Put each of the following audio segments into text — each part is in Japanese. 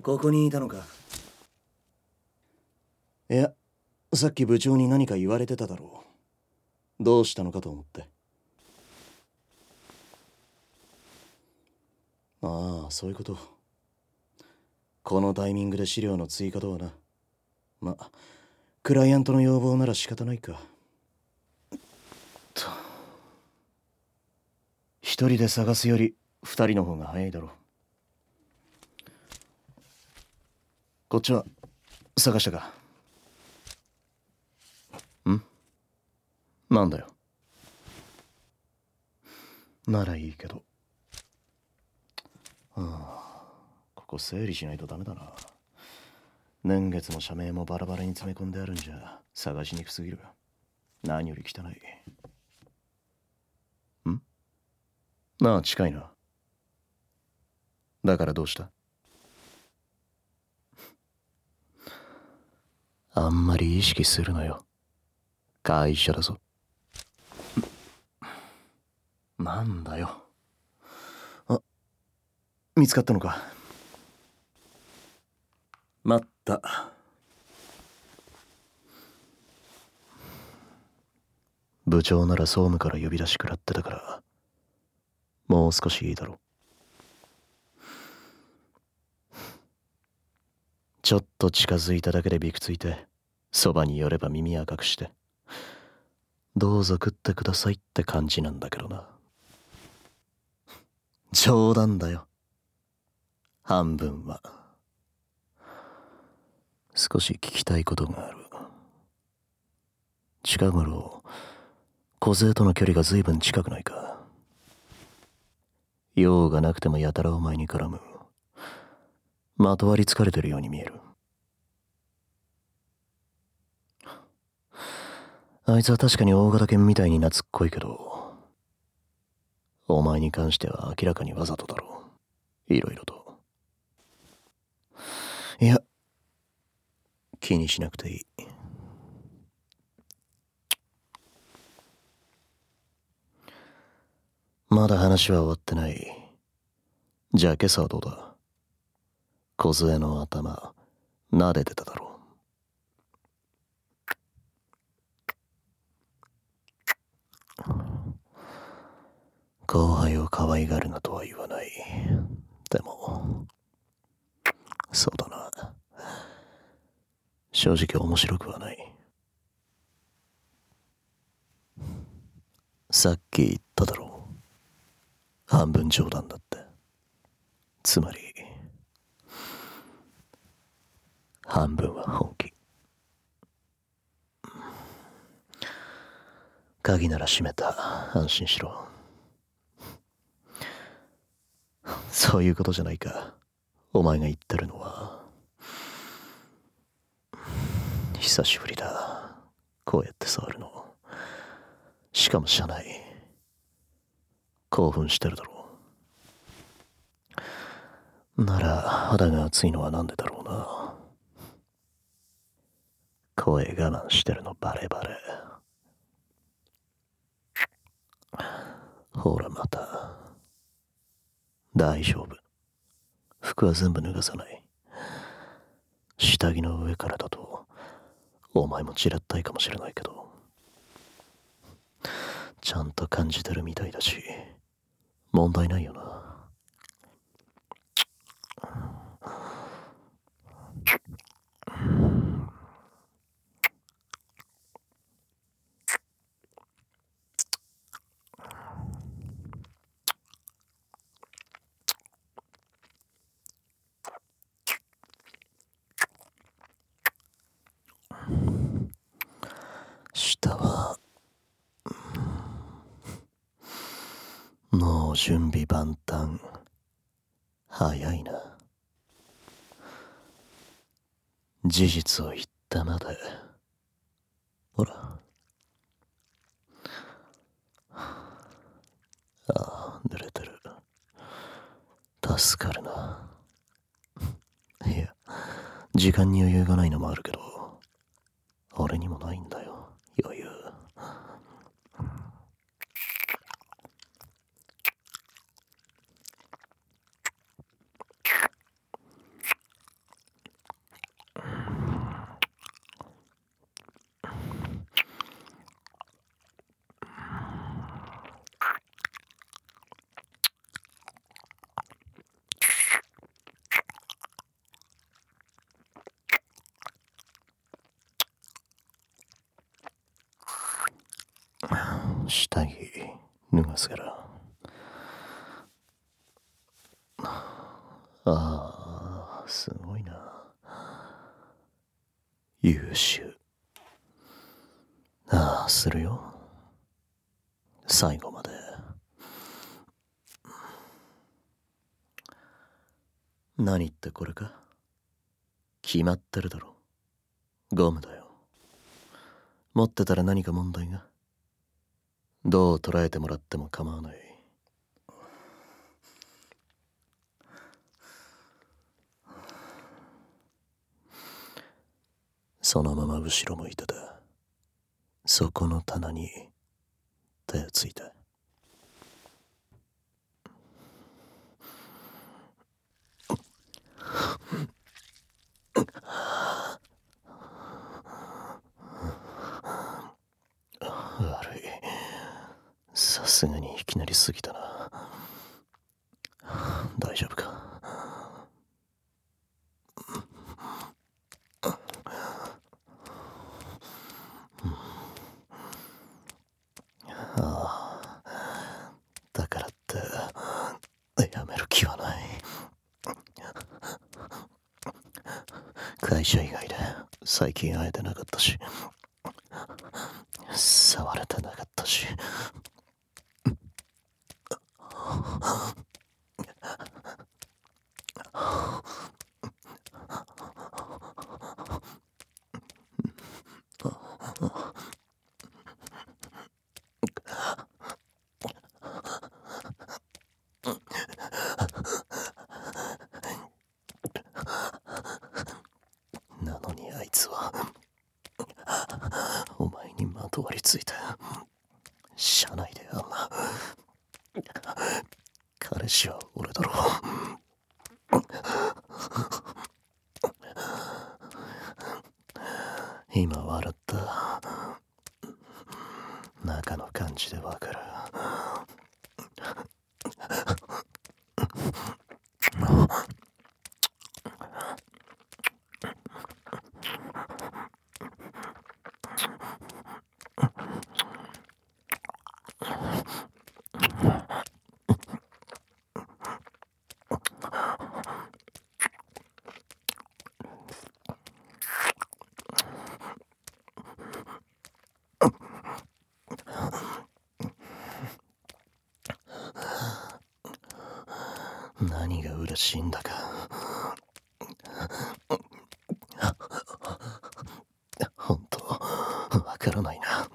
ここにいたのか。 いや、さっき部長に何か言われてただろう。どうしたのかと思って。ああ、そういうこと。このタイミングで資料の追加とはな。ま、クライアントの要望なら仕方ないか。一人で探すより二人の方が早いだろう。こっちは探したか。ん？なんだよ。ならいいけど。ここ整理しないとダメだな。年月も社名もバラバラに詰め込んであるんじゃ探しにくすぎる。何より汚い。ああ、近いな。だからどうした？あんまり意識するなよ。会社だぞ。なんだよ。あ、見つかったのか。待った。部長なら総務から呼び出し食らってたから、もう少しいいだろう。ちょっと近づいただけでびくついて、そばに寄れば耳赤くして、どうぞ食ってくださいって感じなんだけどな。冗談だよ。半分は。少し聞きたいことがある。近頃、小勢との距離が随分近くないか。用がなくてもやたらお前に絡む。まとわりつかれてるように見える。あいつは確かに大型犬みたいに懐っこいけど、お前に関しては明らかにわざとだろう。いろいろと。いや、気にしなくていい。まだ話は終わってない。じゃあ今朝はどうだ？小杖の頭、撫でてただろう。後輩を可愛がるなとは言わない。でも、そうだな。正直面白くはない。さっき言っただろう。半分冗談だって。つまり、半分は本気。鍵なら閉めた。安心しろ。そういうことじゃないか。お前が言ってるのは。久しぶりだ。こうやって触るの。しかも車内。興奮してるだろう。なら肌が熱いのはなんでだろうな。声我慢してるのバレバレ。ほらまた。大丈夫。服は全部脱がさない。下着の上からだとお前もちらったいかもしれないけど、ちゃんと感じてるみたいだし、問題ないよな。下はもう準備万端。早いな。事実を言ったまで。ほら。ああ、濡れてる。助かるな。いや、時間に余裕がないのもあるけど、俺にもないんだよ、余裕。 下着脱がすから。ああ、すごいな。優秀。ああ、するよ。最後まで。何ってこれか？決まってるだろ。ゴムだよ。持ってたら何か問題が？どう捉えてもらっても構わない。そのまま後ろ向いてて、そこの棚に手ついて。悪い。さすがにいきなり過ぎたな。大丈夫か？ああ、だからってやめる気はない。会社以外で最近会えてなかったし、触れてなかったし。なのにあいつはお前にまとわりついて、車内であんな。彼氏は俺だろ。今笑った。中の感じでわかる。何が嬉しいんだか。本当わからないな。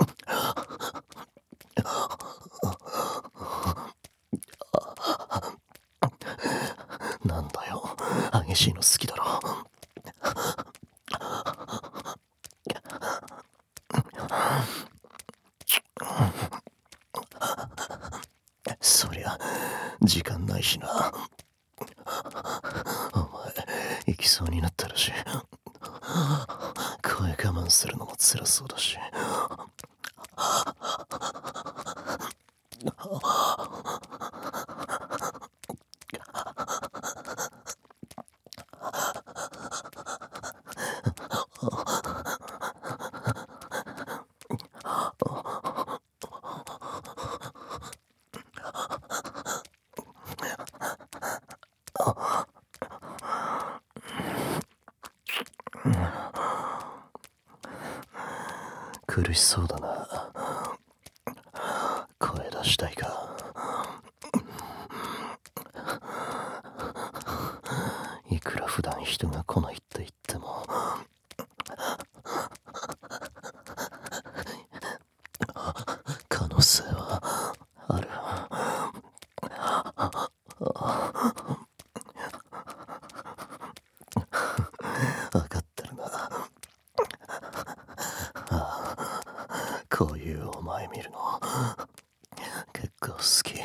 なんだよ、激しいの好きだろ。そりゃ時間ないしな。お前行きそうになってるし、声我慢するのも辛そうだし。苦しそうだな。声出したいか？いくら普段人が来ないって言っても、可能性はある。分かってるな。こういうお前見るの結構好き。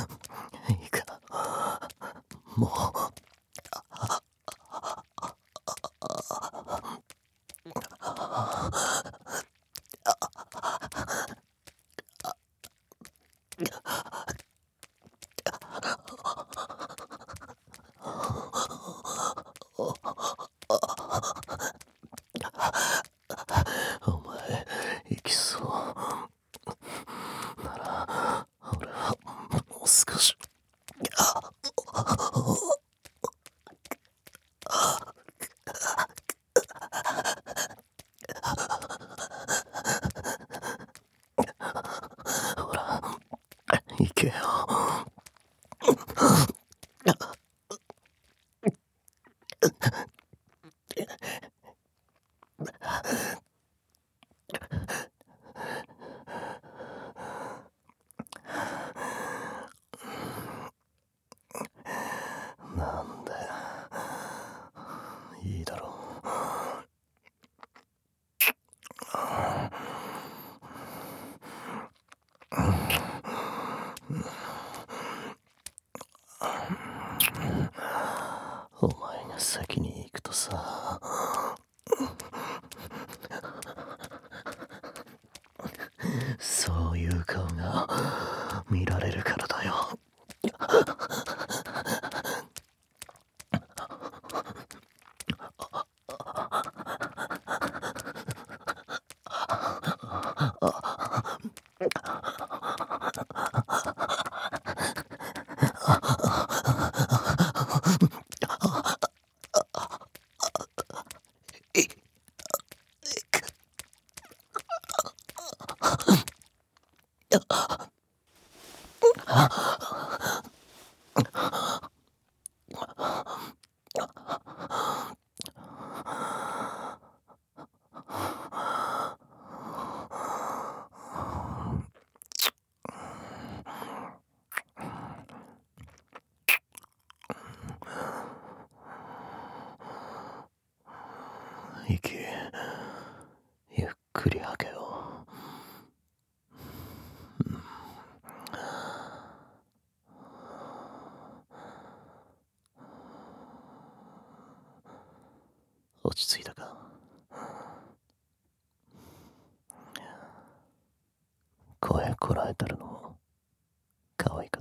いいか、もほら、行けよ。なんで、いいだろう。お前が先に行くとさ、そういう顔が見られるからだよ。息、ゆっくり吐けよ。落ち着いたか。声こらえたるのも可愛かった。